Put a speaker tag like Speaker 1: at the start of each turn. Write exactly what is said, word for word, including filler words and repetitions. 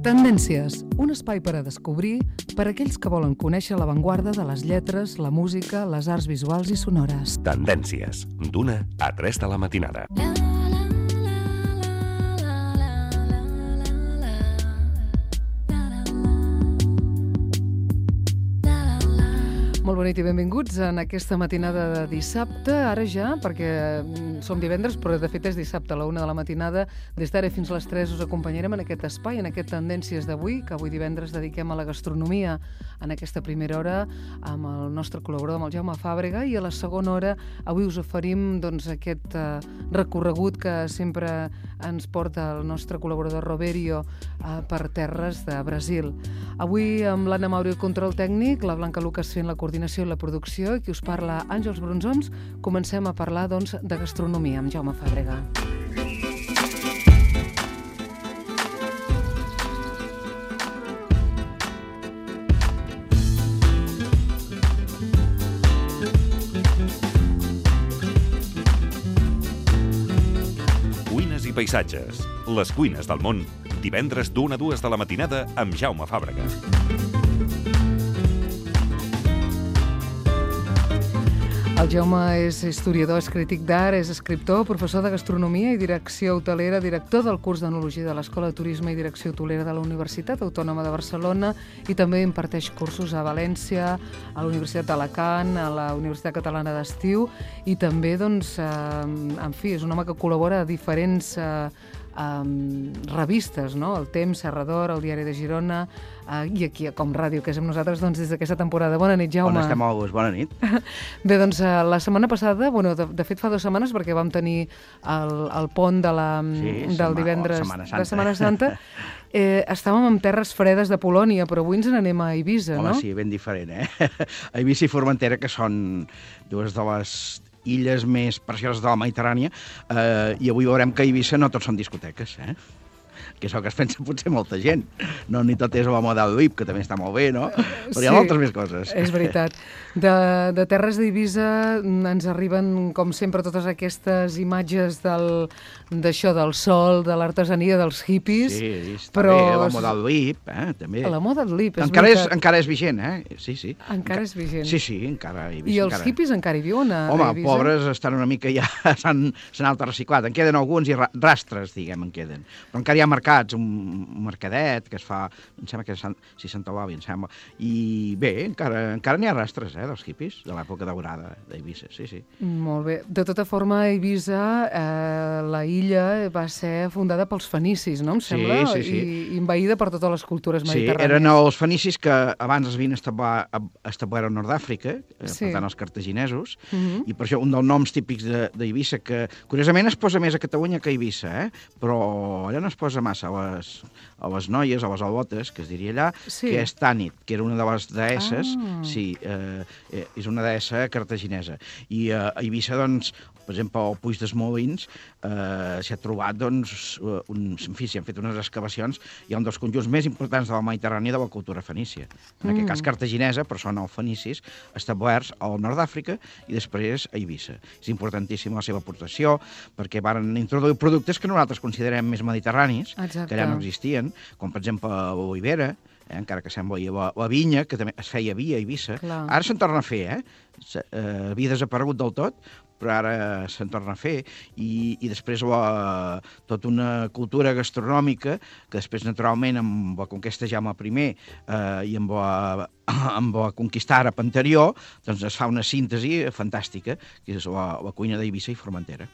Speaker 1: Tendències, un espai per a descobrir per a aquells que volen conèixer l'avantguarda de les lletres, la música, les arts visuals i sonores.
Speaker 2: Tendències, d'una a tres de la matinada.
Speaker 1: Molt bona nit i benvinguts en aquesta matinada de dissabte, ara ja, perquè som divendres, però de fet és dissabte a la una de la matinada. Des d'ara fins a les tres us acompanyarem en aquest espai, en aquest Tendències d'avui, que avui divendres dediquem a la gastronomia en aquesta primera hora amb el nostre col·laborador, amb el Jaume Fàbrega, i a la segona hora avui us oferim doncs, aquest uh, recorregut que sempre ens porta el nostre col·laborador Roberio uh, per terres de Brasil. Avui amb l'Anna Mauri al control tècnic, la Blanca Lucas fent la coordinació i la producció, i qui us parla Àngels Brunzoms. Comencem a parlar doncs, de gastronomia amb Jaume Fàbrega.
Speaker 2: Cuines i paisatges. Les cuines del món. Divendres d'una a dues de la matinada amb Jaume Fàbrega.
Speaker 1: El Jaume és historiador, és crític d'art, és escriptor, professor de gastronomia i direcció hotelera, director del curs d'enologia de l'Escola de Turisme i Direcció Hotelera de la Universitat Autònoma de Barcelona, i també imparteix cursos a València, a la Universitat d'Alacant, a la Universitat Catalana d'Estiu, i també, doncs, eh, en fi, és un home que col·labora a diferents eh, Um, revistes, no? El Temps, Serrador, el Diari de Girona, uh, i aquí a Com Ràdio, que és amb nosaltres doncs, des d'aquesta temporada. Bona nit, Jaume.
Speaker 3: On estem a gust? Bona nit.
Speaker 1: Bé, doncs uh, la setmana passada, bueno, de, de fet fa dues setmanes, perquè vam tenir el, el pont de la,
Speaker 3: sí,
Speaker 1: del
Speaker 3: setmana,
Speaker 1: divendres
Speaker 3: Setmana Santa.
Speaker 1: de Setmana Santa, eh, estàvem en terres fredes de Polònia, però avui ens n'anem a Eivissa,
Speaker 3: Home,
Speaker 1: no?
Speaker 3: sí, ben diferent, eh? Eivissa i Formentera, que són dues de les illes més precioses de la Mediterrània, eh, i avui veurem que a Eivissa no tots són discoteques, eh? Que és el que es pensa potser molta gent. No, ni tot és la moda del V I P, que també està molt bé, no? Però hi ha
Speaker 1: Sí,
Speaker 3: moltes més coses.
Speaker 1: És veritat. De, de terres d'Eivissa ens arriben, com sempre, totes aquestes imatges del, d'això, del sol, de l'artesania, dels hippies.
Speaker 3: Sí, està
Speaker 1: però...
Speaker 3: bé, la moda del V I P, eh? També.
Speaker 1: La moda del V I P, és
Speaker 3: encara és,
Speaker 1: veritat.
Speaker 3: encara és vigent, eh? Sí, sí.
Speaker 1: Encara és vigent.
Speaker 3: Sí, sí, encara a Eivissa.
Speaker 1: I els
Speaker 3: encara...
Speaker 1: hippies encara hi viuen a
Speaker 3: Home,
Speaker 1: Eivissa?
Speaker 3: pobres, estan una mica ja, s'han altre reciclat. En queden alguns i ra rastres, diguem, en queden. Però encara hi ha mercats, un, un mercadet que es fa, em sembla que és Sant, sí, Santa Eulàlia, em sembla. I bé, encara, encara n'hi ha rastres, eh, dels hippies, de l'època daurada d'Eivissa, sí, sí.
Speaker 1: Molt bé. De tota forma, a Eivissa, eh, la illa va ser fundada pels fenicis, no? Em sembla?
Speaker 3: Sí, sí, sí.
Speaker 1: I envaïda per totes les cultures
Speaker 3: Sí,
Speaker 1: mediterrànies.
Speaker 3: eren els fenicis que abans es havien establert a Nord-Àfrica, eh,
Speaker 1: Sí.
Speaker 3: per tant els cartaginesos,
Speaker 1: Uh -huh.
Speaker 3: i per això un dels noms típics d'Eivissa, que curiosament es posa més a Catalunya que a Eivissa, eh? Però allà no es posa massa a les, a les noies, a les albotes, que es diria allà,
Speaker 1: Sí.
Speaker 3: que és Tànit, que era una de les deesses,
Speaker 1: Ah.
Speaker 3: sí, eh, eh, és una deessa cartaginesa. I eh, a Eivissa, doncs, per exemple, al Puig dels Molins eh, s'ha trobat, doncs, un, en fi, s'hi han fet unes excavacions, hi ha un dels conjunts més importants de la Mediterrània de la cultura fenícia. En aquest
Speaker 1: Mm.
Speaker 3: cas cartaginesa, però són els fenicis establerts al nord d'Àfrica i després a Eivissa. És importantíssima la seva aportació, perquè van introduir productes que nosaltres considerem més mediterranis,
Speaker 1: Exacte.
Speaker 3: que allà no existien, com per exemple l'olivera, eh, encara que sembla la, la vinya, que també es feia vi a Eivissa.
Speaker 1: Clar.
Speaker 3: Ara se'n torna a fer, eh? Se, eh? Havia desaparegut del tot, però ara se'n torna a fer, i, i després la, tota una cultura gastronòmica que després, naturalment, amb la conquesta Jaume I eh, i amb la, amb la conquista àrab anterior, doncs es fa una síntesi fantàstica, que és la, la cuina d'Eivissa i Formentera.